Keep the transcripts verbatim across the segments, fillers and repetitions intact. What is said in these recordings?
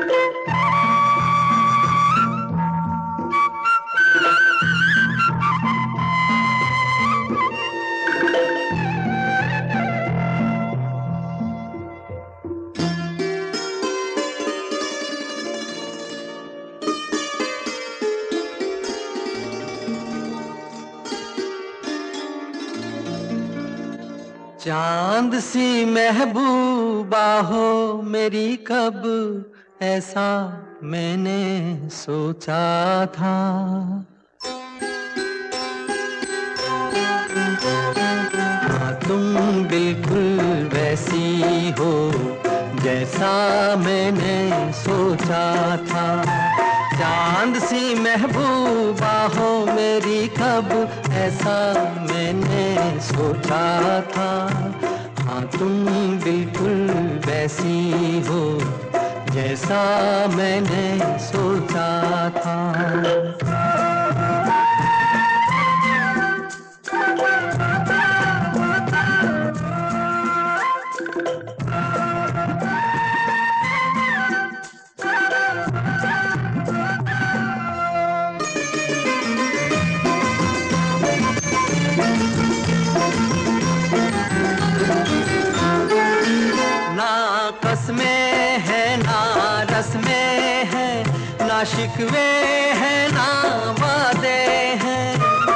चांद सी महबूबा हो मेरी, कब ऐसा मैंने सोचा था। हाँ, तुम बिल्कुल वैसी हो जैसा मैंने सोचा था। चांद सी महबूबा हो मेरी, कब ऐसा मैंने सोचा था। हाँ, तुम बिल्कुल वैसी हो जैसा मैंने सोचा था। में है ना रस में है, ना शिकवे है ना वादे हैं।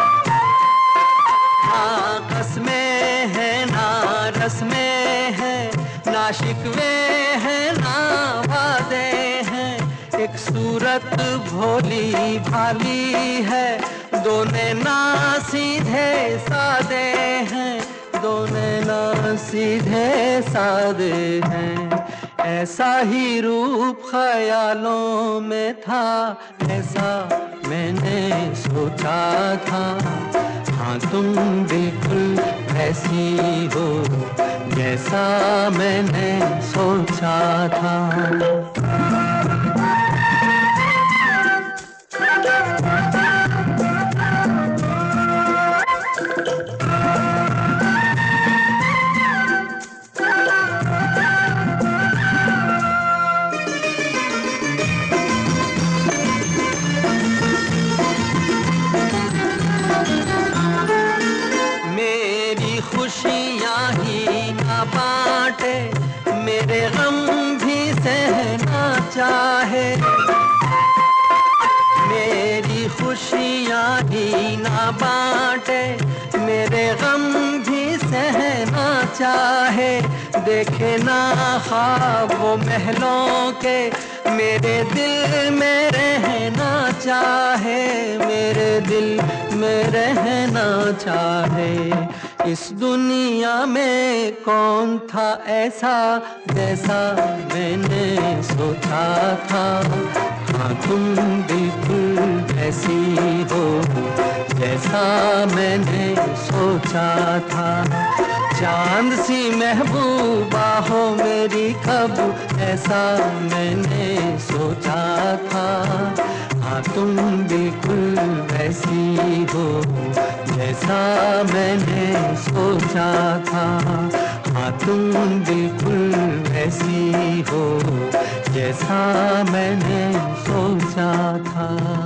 ना कसमें है ना रस में है, ना शिकवे है ना वादे हैं। एक सूरत भोली भाली है, दोनों ना सीधे सादे हैं, दोनों ना सीधे सादे हैं। ऐसा ही रूप ख्यालों में था, ऐसा मैंने सोचा था। हाँ, तुम बिल्कुल ऐसी हो जैसा मैंने सोचा था। खुशियाँ ही ना बांटे, मेरे गम भी सहना चाहे। मेरी खुशियाँ ही ना बांटे, मेरे गम भी सहना चाहे। देखे ना ख्वाब वो महलों के, मेरे दिल में रहना चाहे, मेरे दिल में रहना चाहे। इस दुनिया में कौन था ऐसा जैसा मैंने सोचा था। हाँ, तुम बिल्कुल ऐसी हो जैसा मैंने सोचा था। चांद सी महबूबा हो मेरी, कब ऐसा मैंने सोचा था। हाँ, तुम बिल्कुल वैसी हो जैसा मैंने सोचा था। हाँ, तुम बिल्कुल वैसी हो जैसा मैंने सोचा था।